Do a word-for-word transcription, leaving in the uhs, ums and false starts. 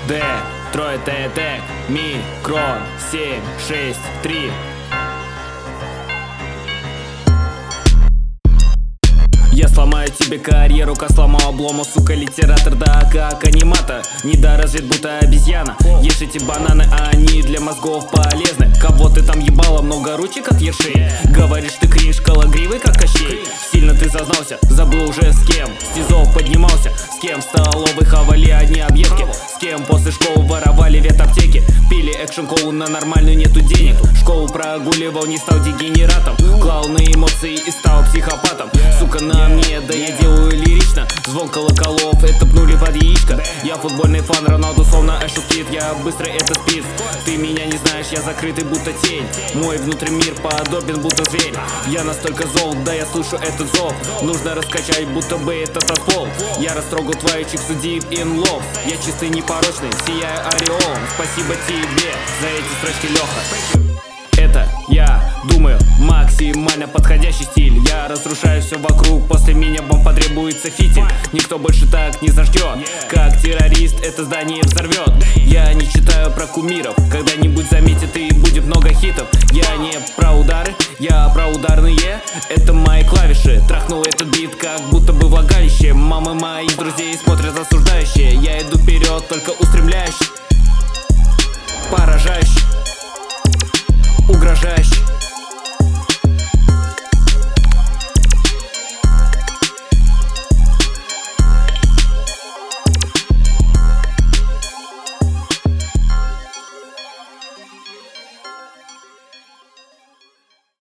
Д, трое Т, Т, микро, семь, шесть, три. Я сломаю тебе карьеру, как сломал облома, сука, литератор, да, как аниматор. Недоразвит, будто обезьяна. Ешь эти бананы, а они для мозгов полезны. Кого ты там ебала, много ручек от ершей? Говоришь, ты кринж, калагривый, как Кощей. Сильно ты зазнался, забыл уже с кем. С низов поднимался, с кем в столовой хавали одни объедки. С кем после школы воровали ветаптеки. Пили экшн-колу, на нормальную нету денег. Школу прогуливал, не стал дегенератом. Клал на эмоции и стал психопатом. Сука, на мне, да я делаю лирично. Звон колоколов, это пнули под яичко. Я футбольный фан, Роналду словно Эшу Спид. Я быстро это спид. Ты меня не знаешь, я закрытый будто тень. Мой внутренний мир подобен будто зверь. Я настолько зол, да я слышу этот зов. Нужно раскачать, будто бы это танцпол. Я растрогал твою чиксу deep in love. Я чистый, непорочный, сияю ореолом. Спасибо тебе за эти строчки, Леха. Это я думаю, максимально подходящий стиль. Я разрушаю все вокруг, после меня вам потребуется фитиль. Никто больше так не зажжет, как террорист это здание взорвет. Я не читаю про кумиров, когда-нибудь заметит и будет много хитов. Я не про удары, я про ударные. Это мои клавиши, трахнул этот бит, как будто бы влагалище. Мамы моих друзей смотрят осуждающие. Я иду вперед, только